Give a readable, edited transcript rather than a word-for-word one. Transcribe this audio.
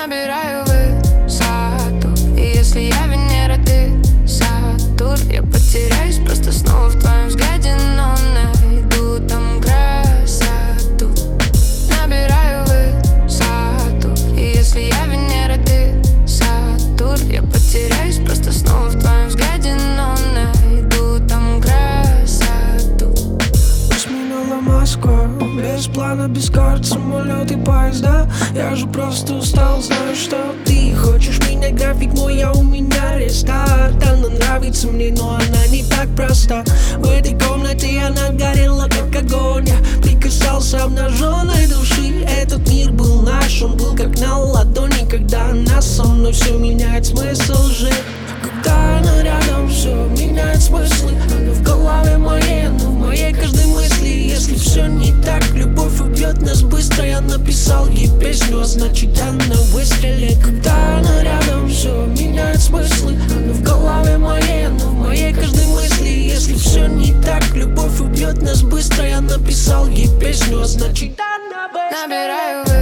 набираю высоту. И если я Венера, ты Сатурн, я потеряюсь просто снова в твоем взгляде, но найду там красоту. Набираю высоту. И если я Венера, ты Сатурн, я потеряюсь просто снова в твоем взгляде, но найду там красоту. Пусть минула Москва, без плана, без карт, самолет и поезда. Я же просто устал, знаю, что ты хочешь меня, график мой, а у меня рестарт. Она нравится мне, но она не так проста. В этой комнате она горела, как огонь. Я прикасался обнаженной души. Этот мир был наш, он был как на ладони. Когда она со мной, все меняет смысл жить. Когда она рядом, все меняет смыслы. Она в голове моей, она в моей каждой мысли. Если все не так, любовь убьет нас быстро. Я написал ей песню, а значит она выстрелит. Когда она рядом, все меняет смыслы. Она в голове моей, она в моей каждой мысли. Если все не так, любовь убьет нас быстро. Я написал ей песню, а значит она выстрелит. Набираю